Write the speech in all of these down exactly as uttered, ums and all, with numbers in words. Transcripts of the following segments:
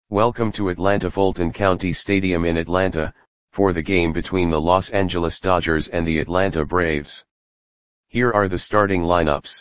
Welcome to Atlanta Fulton County Stadium in Atlanta, for the game between the Los Angeles Dodgers and the Atlanta Braves. Here are the starting lineups.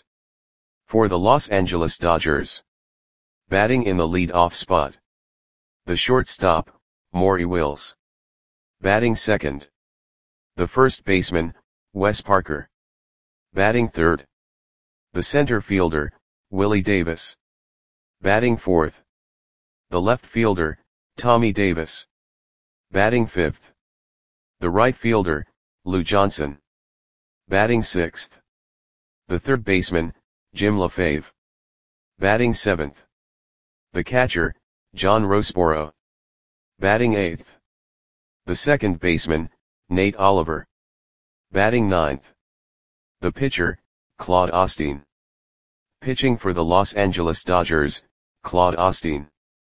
For the Los Angeles Dodgers. Batting in the lead-off spot. The shortstop, Maury Wills. Batting second. The first baseman, Wes Parker. Batting third. The center fielder, Willie Davis. Batting fourth. The left fielder, Tommy Davis. Batting fifth. The right fielder, Lou Johnson. Batting sixth. The third baseman, Jim LaFave. Batting seventh. The catcher, John Roseboro. Batting eighth. The second baseman, Nate Oliver. Batting ninth. The pitcher, Claude Osteen. Pitching for the Los Angeles Dodgers, Claude Osteen.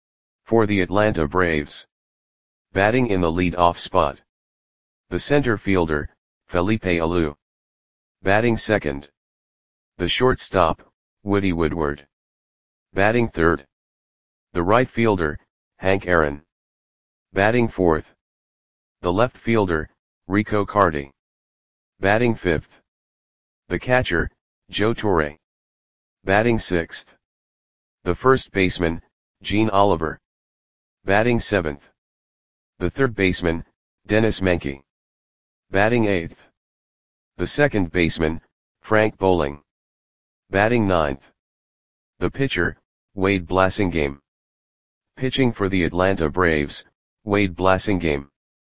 For the Atlanta Braves. Batting in the lead-off spot. The center fielder, Felipe Alou. Batting second. The shortstop, Woody Woodward. Batting third. The right fielder, Hank Aaron. Batting fourth. The left fielder, Rico Carty. Batting fifth. The catcher, Joe Torre. Batting sixth. The first baseman, Gene Oliver. Batting seventh. The third baseman, Dennis Menke. Batting eighth. The second baseman, Frank Bowling. Batting ninth. The pitcher, Wade Blasingame. Pitching for the Atlanta Braves, Wade Blasingame.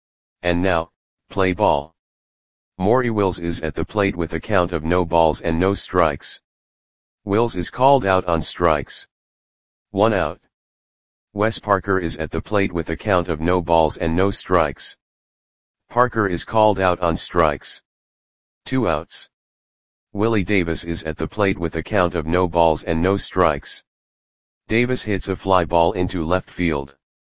And now, play ball. Maury Wills is at the plate with a count of no balls and no strikes. Wills is called out on strikes. One out. Wes Parker is at the plate with a count of no balls and no strikes. Parker is called out on strikes. Two outs. Willie Davis is at the plate with a count of no balls and no strikes. Davis hits a fly ball into left field.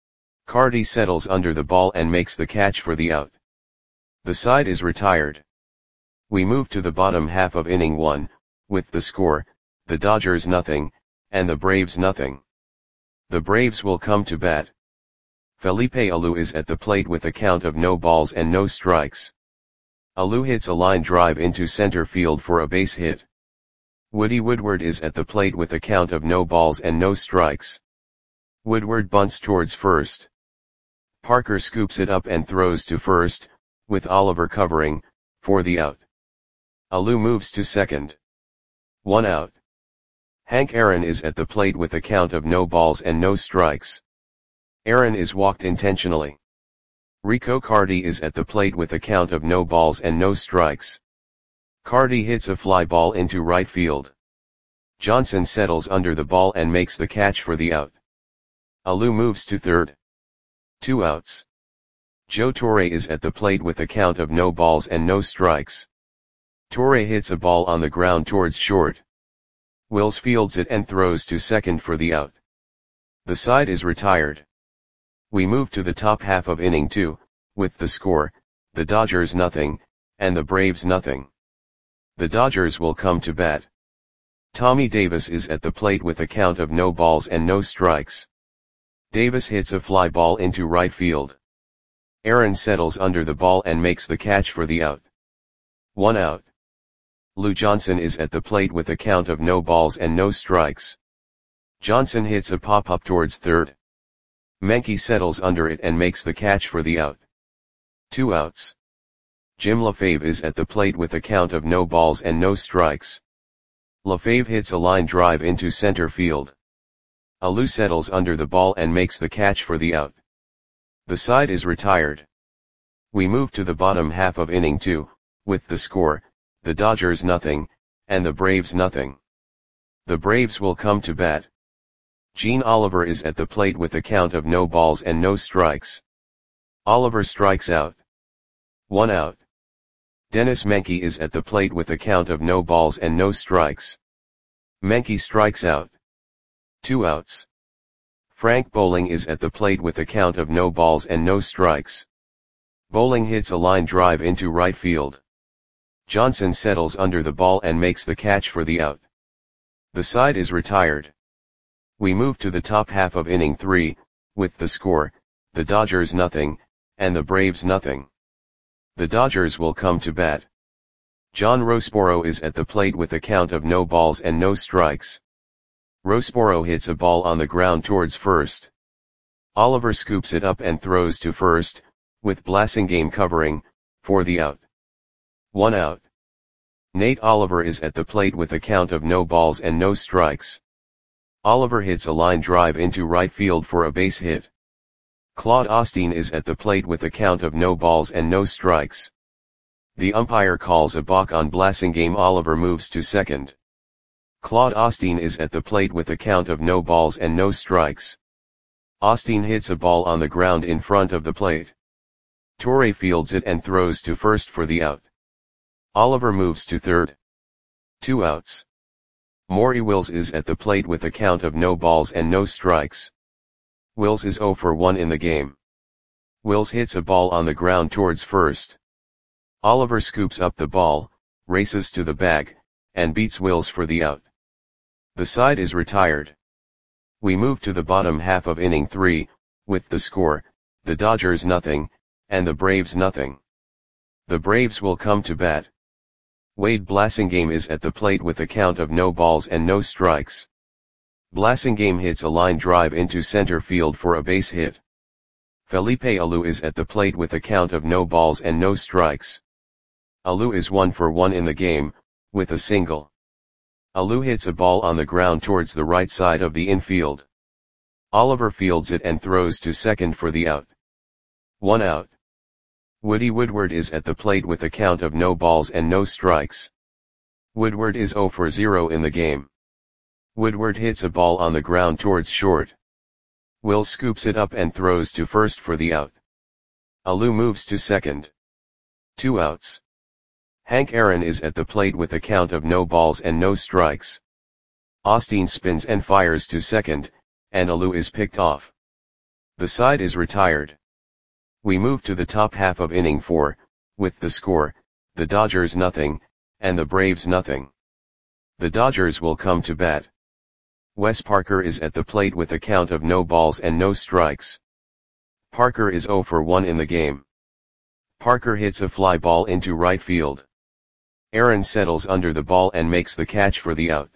Carty settles under the ball and makes the catch for the out. The side is retired. We move to the bottom half of inning one, with the score, the Dodgers nothing, and the Braves nothing. The Braves will come to bat. Felipe Alou is at the plate with a count of no balls and no strikes. Alou hits a line drive into center field for a base hit. Woody Woodward is at the plate with a count of no balls and no strikes. Woodward bunts towards first. Parker scoops it up and throws to first, with Oliver covering, for the out. Alou moves to second. One out. Hank Aaron is at the plate with a count of no balls and no strikes. Aaron is walked intentionally. Rico Carty is at the plate with a count of no balls and no strikes. Carty hits a fly ball into right field. Johnson settles under the ball and makes the catch for the out. Alou moves to third. Two outs. Joe Torre is at the plate with a count of no balls and no strikes. Torre hits a ball on the ground towards short. Wills fields it and throws to second for the out. The side is retired. We move to the top half of inning two, with the score, the Dodgers nothing, and the Braves nothing. The Dodgers will come to bat. Tommy Davis is at the plate with a count of no balls and no strikes. Davis hits a fly ball into right field. Aaron settles under the ball and makes the catch for the out. One out. Lou Johnson is at the plate with a count of no balls and no strikes. Johnson hits a pop-up towards third. Menke settles under it and makes the catch for the out. Two outs. Jim LaFave is at the plate with a count of no balls and no strikes. LaFave hits a line drive into center field. Alou settles under the ball and makes the catch for the out. The side is retired. We move to the bottom half of inning two, with the score, the Dodgers nothing, and the Braves nothing. The Braves will come to bat. Gene Oliver is at the plate with a count of no balls and no strikes. Oliver strikes out. One out. Dennis Menke is at the plate with a count of no balls and no strikes. Menke strikes out. Two outs. Frank Bowling is at the plate with a count of no balls and no strikes. Bowling hits a line drive into right field. Johnson settles under the ball and makes the catch for the out. The side is retired. We move to the top half of inning three, with the score, the Dodgers nothing, and the Braves nothing. The Dodgers will come to bat. John Rossboro is at the plate with a count of no balls and no strikes. Rossboro hits a ball on the ground towards first. Oliver scoops it up and throws to first, with Blasingame covering, for the out. One out. Nate Oliver is at the plate with a count of no balls and no strikes. Oliver hits a line drive into right field for a base hit. Claude Osteen is at the plate with a count of no balls and no strikes. The umpire calls a balk on Blasingame. Oliver moves to second. Claude Osteen is at the plate with a count of no balls and no strikes. Osteen hits a ball on the ground in front of the plate. Torre fields it and throws to first for the out. Oliver moves to third. Two outs. Maury Wills is at the plate with a count of no balls and no strikes. Wills is oh for one in the game. Wills hits a ball on the ground towards first. Oliver scoops up the ball, races to the bag, and beats Wills for the out. The side is retired. We move to the bottom half of inning three, with the score, the Dodgers nothing, and the Braves nothing. The Braves will come to bat. Wade Blasingame is at the plate with a count of no balls and no strikes. Blasingame hits a line drive into center field for a base hit. Felipe Alou is at the plate with a count of no balls and no strikes. Alou is one for one in the game, with a single. Alou hits a ball on the ground towards the right side of the infield. Oliver fields it and throws to second for the out. One out. Woody Woodward is at the plate with a count of no balls and no strikes. Woodward is oh for zero in the game. Woodward hits a ball on the ground towards short. Will scoops it up and throws to first for the out. Alou moves to second. Two outs. Hank Aaron is at the plate with a count of no balls and no strikes. Osteen spins and fires to second, and Alou is picked off. The side is retired. We move to the top half of inning four, with the score, the Dodgers nothing, and the Braves nothing. The Dodgers will come to bat. Wes Parker is at the plate with a count of no balls and no strikes. Parker is oh for one in the game. Parker hits a fly ball into right field. Aaron settles under the ball and makes the catch for the out.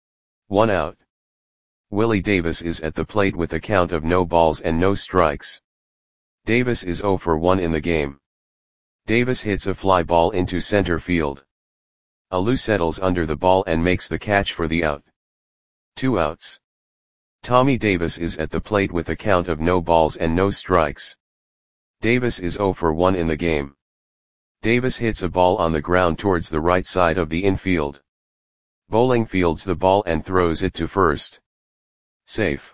One out. Willie Davis is at the plate with a count of no balls and no strikes. Davis is oh for one in the game. Davis hits a fly ball into center field. Alou settles under the ball and makes the catch for the out. Two outs. Tommy Davis is at the plate with a count of no balls and no strikes. Davis is oh for one in the game. Davis hits a ball on the ground towards the right side of the infield. Bowling fields the ball and throws it to first. Safe.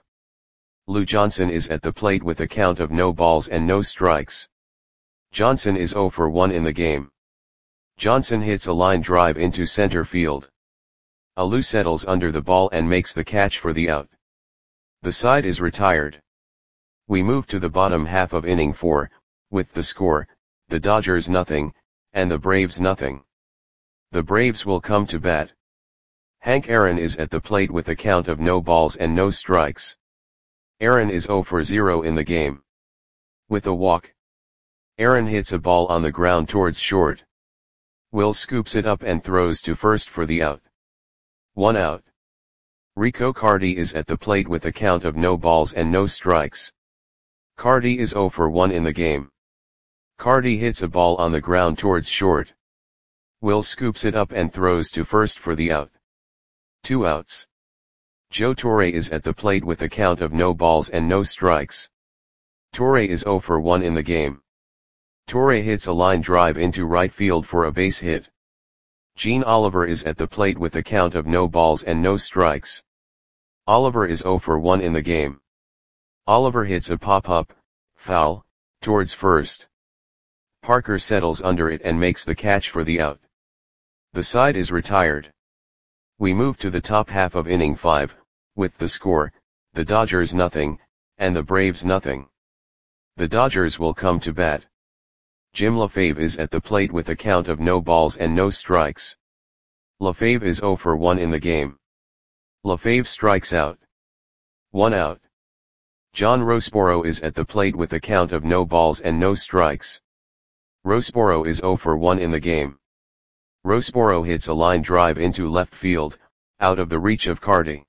Lou Johnson is at the plate with a count of no balls and no strikes. Johnson is oh for one in the game. Johnson hits a line drive into center field. Alou settles under the ball and makes the catch for the out. The side is retired. We move to the bottom half of inning four, with the score, the Dodgers nothing, and the Braves nothing. The Braves will come to bat. Hank Aaron is at the plate with a count of no balls and no strikes. Aaron is oh for zero in the game. With a walk. Aaron hits a ball on the ground towards short. Will scoops it up and throws to first for the out. One out. Rico Carty is at the plate with a count of no balls and no strikes. Carty is oh for one in the game. Carty hits a ball on the ground towards short. Will scoops it up and throws to first for the out. Two outs. Joe Torre is at the plate with a count of no balls and no strikes. Torre is oh for one in the game. Torre hits a line drive into right field for a base hit. Gene Oliver is at the plate with a count of no balls and no strikes. Oliver is oh for one in the game. Oliver hits a pop-up, foul, towards first. Parker settles under it and makes the catch for the out. The side is retired. We move to the top half of inning five, with the score, the Dodgers nothing, and the Braves nothing. The Dodgers will come to bat. Jim LaFave is at the plate with a count of no balls and no strikes. LaFave is oh for one in the game. LaFave strikes out. One out. John Rosporo is at the plate with a count of no balls and no strikes. Rosporo is zero for one in the game. Rosporo hits a line drive into left field, out of the reach of Carty.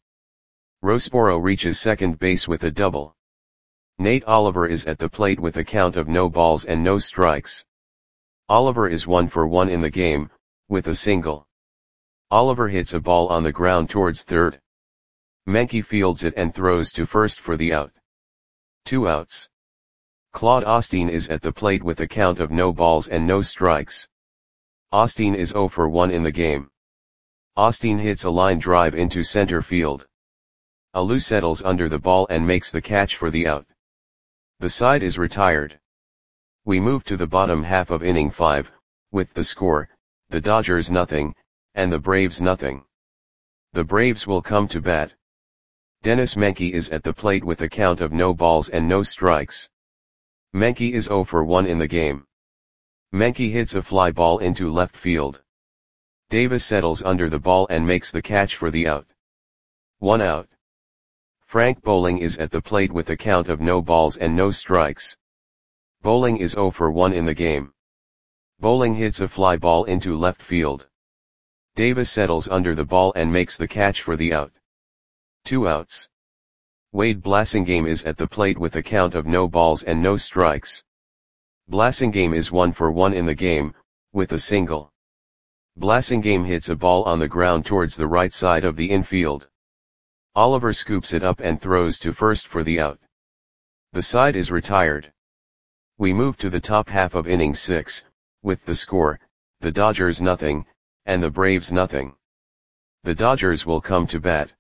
Rosporo reaches second base with a double. Nate Oliver is at the plate with a count of no balls and no strikes. Oliver is one for one in the game, with a single. Oliver hits a ball on the ground towards third. Menke fields it and throws to first for the out. Two outs. Claude Osteen is at the plate with a count of no balls and no strikes. Osteen is zero for one in the game. Osteen hits a line drive into center field. Alou settles under the ball and makes the catch for the out. The side is retired. We move to the bottom half of inning five, with the score, the Dodgers nothing, and the Braves nothing. The Braves will come to bat. Dennis Menke is at the plate with a count of no balls and no strikes. Menke is zero for one in the game. Menke hits a fly ball into left field. Davis settles under the ball and makes the catch for the out. One out. Frank Bowling is at the plate with a count of no balls and no strikes. Bowling is zero for one in the game. Bowling hits a fly ball into left field. Davis settles under the ball and makes the catch for the out. Two outs. Wade Blasingame is at the plate with a count of no balls and no strikes. Blasingame is one for one in the game, with a single. Blasingame hits a ball on the ground towards the right side of the infield. Oliver scoops it up and throws to first for the out. The side is retired. We move to the top half of inning six, with the score, the Dodgers nothing, and the Braves nothing. The Dodgers will come to bat.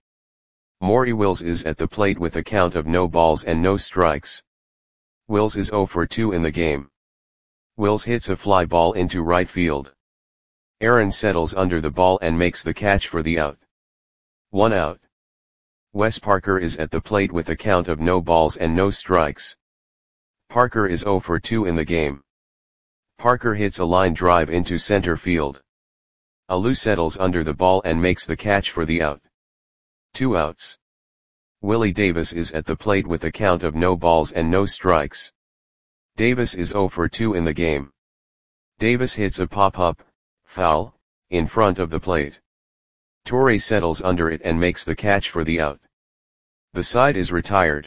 Maury Wills is at the plate with a count of no balls and no strikes. Wills is zero for two in the game. Wills hits a fly ball into right field. Aaron settles under the ball and makes the catch for the out. One out. Wes Parker is at the plate with a count of no balls and no strikes. Parker is zero for two in the game. Parker hits a line drive into center field. Alou settles under the ball and makes the catch for the out. Two outs. Willie Davis is at the plate with a count of no balls and no strikes. Davis is zero for two in the game. Davis hits a pop-up, foul, in front of the plate. Torre settles under it and makes the catch for the out. The side is retired.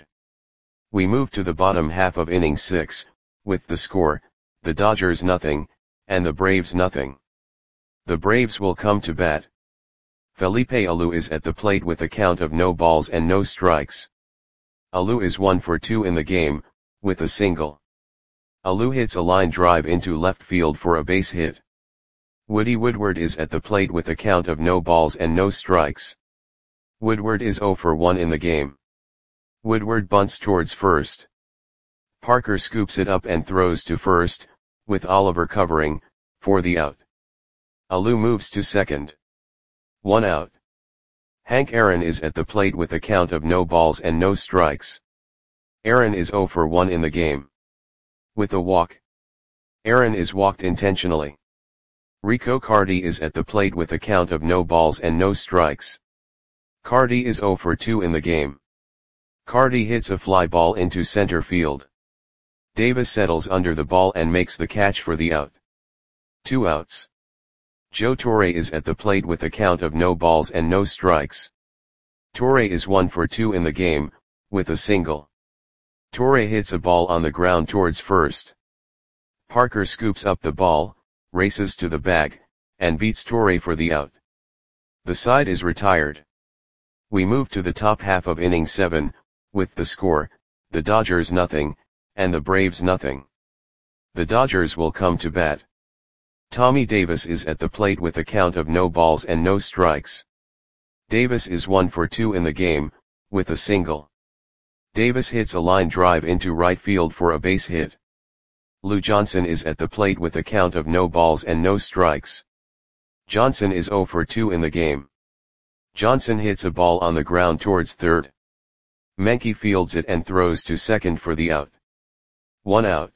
We move to the bottom half of inning six, with the score, the Dodgers nothing, and the Braves nothing. The Braves will come to bat. Felipe Alou is at the plate with a count of no balls and no strikes. Alou is one for two in the game, with a single. Alou hits a line drive into left field for a base hit. Woody Woodward is at the plate with a count of no balls and no strikes. Woodward is zero for one in the game. Woodward bunts towards first. Parker scoops it up and throws to first, with Oliver covering, for the out. Alou moves to second. One out. Hank Aaron is at the plate with a count of no balls and no strikes. Aaron is zero for one in the game. With a walk. Aaron is walked intentionally. Rico Carty is at the plate with a count of no balls and no strikes. Carty is zero for two in the game. Carty hits a fly ball into center field. Davis settles under the ball and makes the catch for the out. Two outs. Joe Torre is at the plate with a count of no balls and no strikes. Torre is one for two in the game, with a single. Torre hits a ball on the ground towards first. Parker scoops up the ball, races to the bag, and beats Torre for the out. The side is retired. We move to the top half of inning seven, with the score, the Dodgers nothing, and the Braves nothing. The Dodgers will come to bat. Tommy Davis is at the plate with a count of no balls and no strikes. Davis is one for two in the game, with a single. Davis hits a line drive into right field for a base hit. Lou Johnson is at the plate with a count of no balls and no strikes. Johnson is zero for two in the game. Johnson hits a ball on the ground towards third. Menke fields it and throws to second for the out. One out.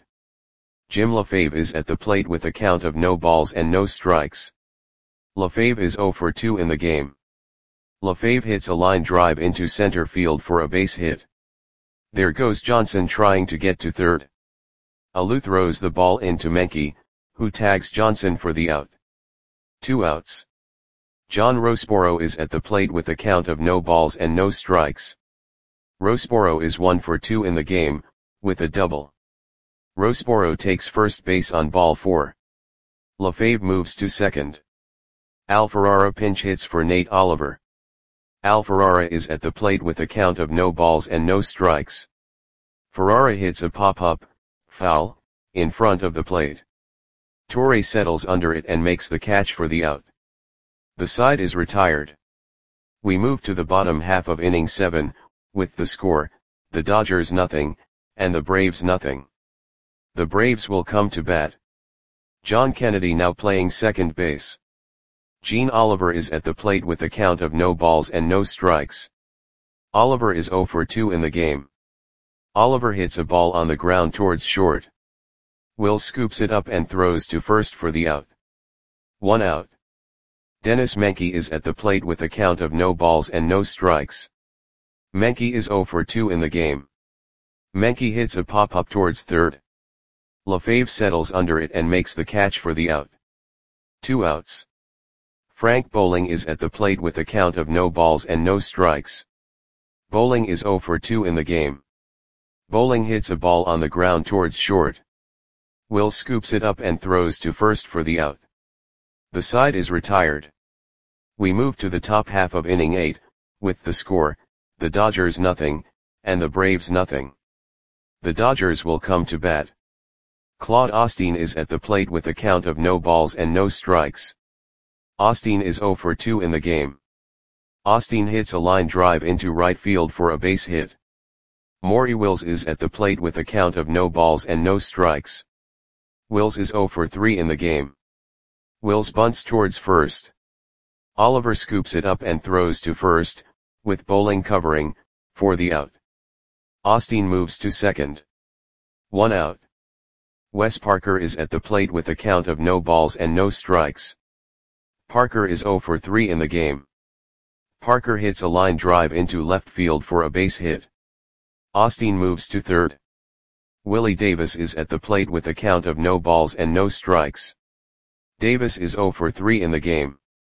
Jim LaFave is at the plate with a count of no balls and no strikes. LaFave is zero for two in the game. LaFave hits a line drive into center field for a base hit. There goes Johnson trying to get to third. Alou throws the ball into Menke, who tags Johnson for the out. Two outs. John Rossborough is at the plate with a count of no balls and no strikes. Rossborough is one for two in the game, with a double. Rossborough takes first base on ball four. LaFave moves to second. Al Ferrara pinch hits for Nate Oliver. Al Ferrara is at the plate with a count of no balls and no strikes. Ferrara hits a pop-up, foul, in front of the plate. Torre settles under it and makes the catch for the out. The side is retired. We move to the bottom half of inning seven, with the score, the Dodgers nothing, and the Braves nothing. The Braves will come to bat. John Kennedy now playing second base. Gene Oliver is at the plate with a count of no balls and no strikes. Oliver is oh for two in the game. Oliver hits a ball on the ground towards short. Will scoops it up and throws to first for the out. One out. Dennis Menke is at the plate with a count of no balls and no strikes. Menke is oh for two in the game. Menke hits a pop-up towards third. LaFave settles under it and makes the catch for the out. Two outs. Frank Bowling is at the plate with a count of no balls and no strikes. Bowling is oh for two in the game. Bowling hits a ball on the ground towards short. Will scoops it up and throws to first for the out. The side is retired. We move to the top half of inning eight, with the score, the Dodgers nothing, and the Braves nothing. The Dodgers will come to bat. Claude Osteen is at the plate with a count of no balls and no strikes. Osteen is oh for two in the game. Osteen hits a line drive into right field for a base hit. Maury Wills is at the plate with a count of no balls and no strikes. Wills is oh for three in the game. Wills bunts towards first. Oliver scoops it up and throws to first, with Bowling covering, for the out. Osteen moves to second. One out. Wes Parker is at the plate with a count of no balls and no strikes. Parker is oh for three in the game. Parker hits a line drive into left field for a base hit. Osteen moves to third. Willie Davis is at the plate with a count of no balls and no strikes. Davis is oh for three in the game.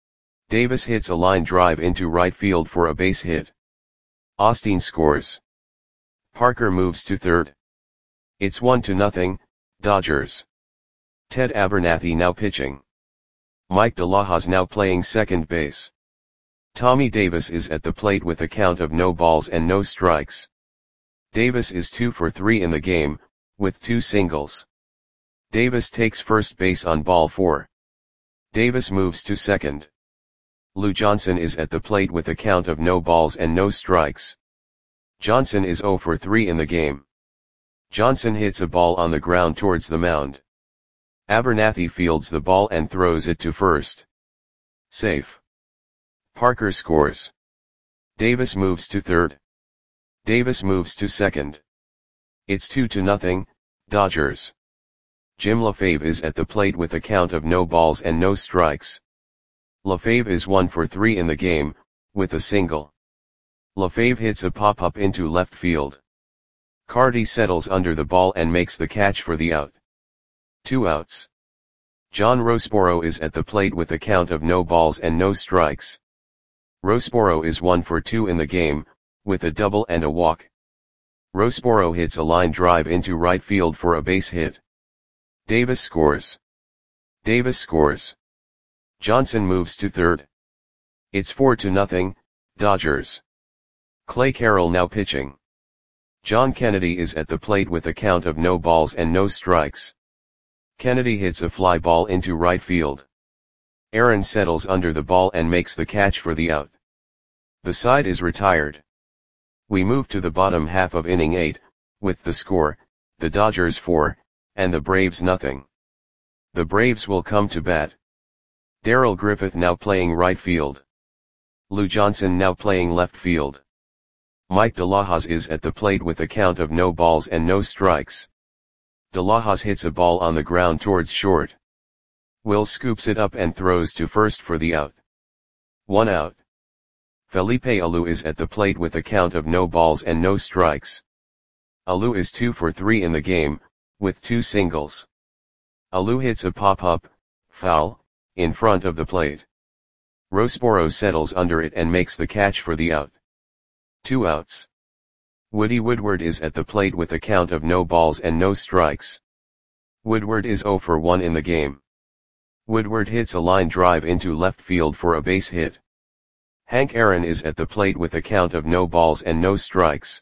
Davis hits a line drive into right field for a base hit. Osteen scores. Parker moves to third. It's one to nothing, Dodgers. Ted Abernathy now pitching. Mike DeLahoz now playing second base. Tommy Davis is at the plate with a count of no balls and no strikes. Davis is two for three in the game, with two singles. Davis takes first base on ball four. Davis moves to second. Lou Johnson is at the plate with a count of no balls and no strikes. Johnson is oh for three in the game. Johnson hits a ball on the ground towards the mound. Abernathy fields the ball and throws it to first. Safe. Parker scores. Davis moves to third. Davis moves to second. It's two to nothing, Dodgers. Jim LaFave is at the plate with a count of no balls and no strikes. LaFave is one for three in the game, with a single. LaFave hits a pop-up into left field. Carty settles under the ball and makes the catch for the out. Two outs. John Rossborough is at the plate with a count of no balls and no strikes. Rossborough is one for two in the game, with a double and a walk. Rossborough hits a line drive into right field for a base hit. Davis scores. Davis scores. Johnson moves to third. It's four to nothing, Dodgers. Clay Carroll now pitching. John Kennedy is at the plate with a count of no balls and no strikes. Kennedy hits a fly ball into right field. Aaron settles under the ball and makes the catch for the out. The side is retired. We move to the bottom half of inning eight, with the score, the Dodgers four, and the Braves nothing. The Braves will come to bat. Darrell Griffith now playing right field. Lou Johnson now playing left field. Mike DeLahoz is at the plate with a count of no balls and no strikes. DeLahoz hits a ball on the ground towards short. Will scoops it up and throws to first for the out. One out. Felipe Alou is at the plate with a count of no balls and no strikes. Alou is two for three in the game, with two singles. Alou hits a pop-up, foul, in front of the plate. Rossborough settles under it and makes the catch for the out. Two outs. Woody Woodward is at the plate with a count of no balls and no strikes. Woodward is zero for one in the game. Woodward hits a line drive into left field for a base hit. Hank Aaron is at the plate with a count of no balls and no strikes.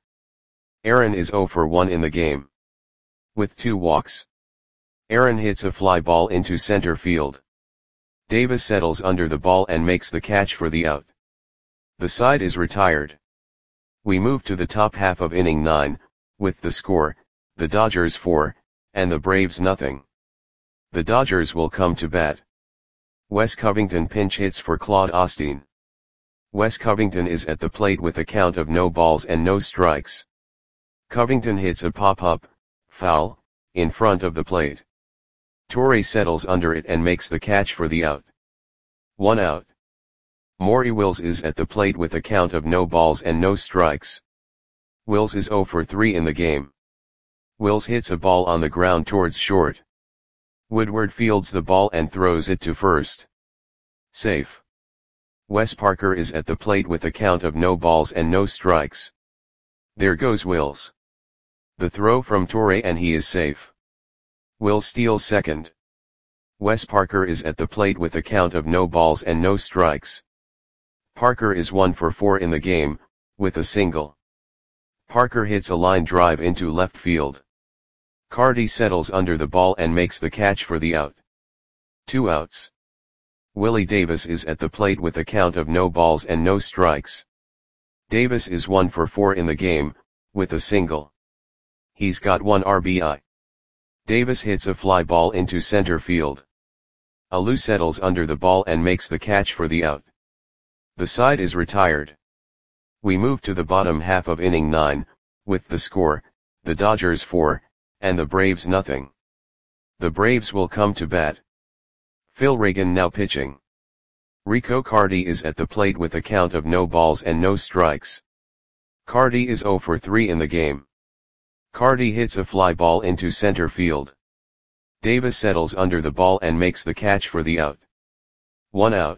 Aaron is zero for one in the game. With two walks. Aaron hits a fly ball into center field. Davis settles under the ball and makes the catch for the out. The side is retired. We move to the top half of inning nine, with the score, the Dodgers four, and the Braves nothing. The Dodgers will come to bat. Wes Covington pinch hits for Claude Osteen. Wes Covington is at the plate with a count of no balls and no strikes. Covington hits a pop-up, foul, in front of the plate. Torre settles under it and makes the catch for the out. One out. Maury Wills is at the plate with a count of no balls and no strikes. Wills is zero for three in the game. Wills hits a ball on the ground towards short. Woodward fields the ball and throws it to first. Safe. Wes Parker is at the plate with a count of no balls and no strikes. There goes Wills. The throw from Torre and he is safe. Wills steals second. Wes Parker is at the plate with a count of no balls and no strikes. Parker is one for four in the game, with a single. Parker hits a line drive into left field. Carty settles under the ball and makes the catch for the out. Two outs. Willie Davis is at the plate with a count of no balls and no strikes. Davis is one for four in the game, with a single. He's got one R B I. Davis hits a fly ball into center field. Alou settles under the ball and makes the catch for the out. The side is retired. We move to the bottom half of inning nine, with the score, the Dodgers four, and the Braves nothing. The Braves will come to bat. Phil Reagan now pitching. Rico Carty is at the plate with a count of no balls and no strikes. Carty is zero for three in the game. Carty hits a fly ball into center field. Davis settles under the ball and makes the catch for the out. One out.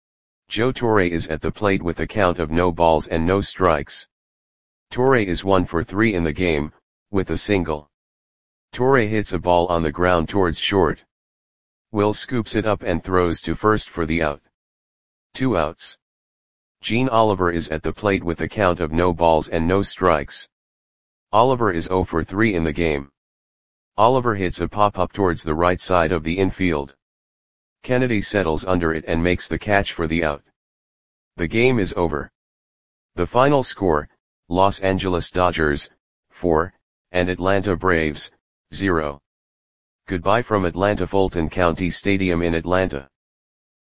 Joe Torre is at the plate with a count of no balls and no strikes. Torre is one for three in the game, with a single. Torre hits a ball on the ground towards short. Will scoops it up and throws to first for the out. Two outs. Gene Oliver is at the plate with a count of no balls and no strikes. Oliver is zero for three in the game. Oliver hits a pop-up towards the right side of the infield. Kennedy settles under it and makes the catch for the out. The game is over. The final score, Los Angeles Dodgers, four, and Atlanta Braves, zero. Goodbye from Atlanta Fulton County Stadium in Atlanta.